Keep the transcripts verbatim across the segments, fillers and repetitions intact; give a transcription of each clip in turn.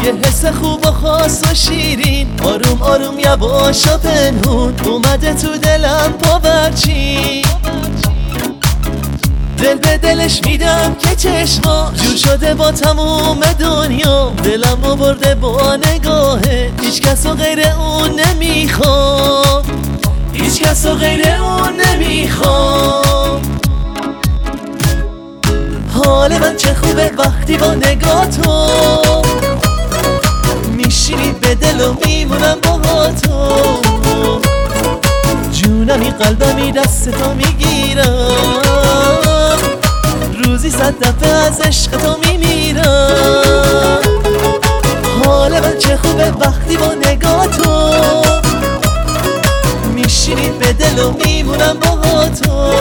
یه حس خوب و خاص و شیرین، آروم آروم یواش و پنهون اومده تو دلم پاورچین. دل به دلش میدم که چشما جور شده با تموم دنیا، دلم رو برده با نگاهه، هیچ کس و غیر اون نمیخوام، هیچ کس و غیر اون نمیخوام. حال من چه خوبه وقتی با نگاه تو میشینی به دل و میمونم با تو، جونمی قلبمی دست تو میگیرم، روزی صد دفعه از عشق تو میمیرم. حال من چه خوبه وقتی با نگاه تو میشینی به دل و میمونم با تو،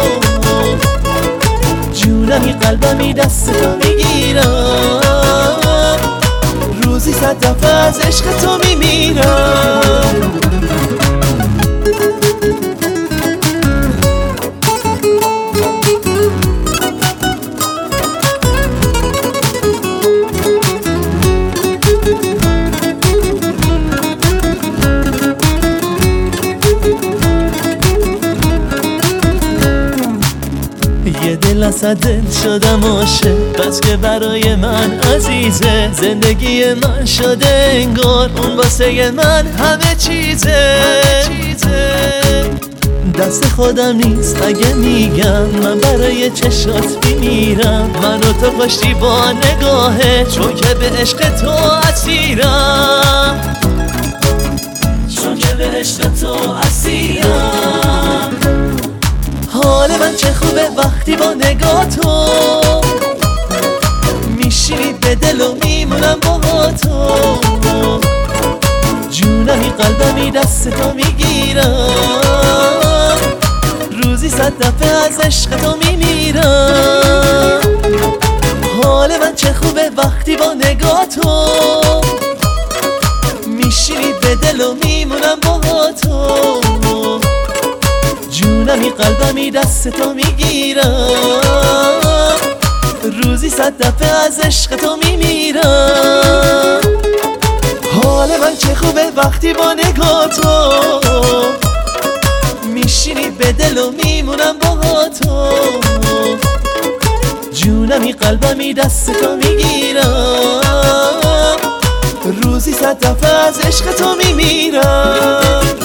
جونمی قلبمی دست تو میگیرم، روزی صد دفعه از عشق تو میمیرم. یه دل از دل شدم عاشق، بس که برای من عزیزه، زندگی من شده انگار اون واسه من همه چیزه. دست خودم نیست اگه میگم من برای چشات میمیرم، منو تو کشتی با نگاهه، چون که به عشق تو اسیرم، چون که به عشق تو اسیرم. حال من چه خوبه وقتی با نگاه تو میشینی به دل و میمونم با تو، جونمی قلبمی دست تو میگیرم، روزی صد دفعه از عشق تو میمیرم. حال من چه خوبه وقتی با نگاه تو میشینی به دل و میمونم با تو، جونمی قلبمی دست تو میگیرم، روزی صد دفعه از عشق تو میمیرم. حال من چه خوبه وقتی با نگاه تو میشینی به دل و میمونم با تو، جونمی قلبمی دست تو میگیرم، روزی صد دفعه از عشق تو میمیرم.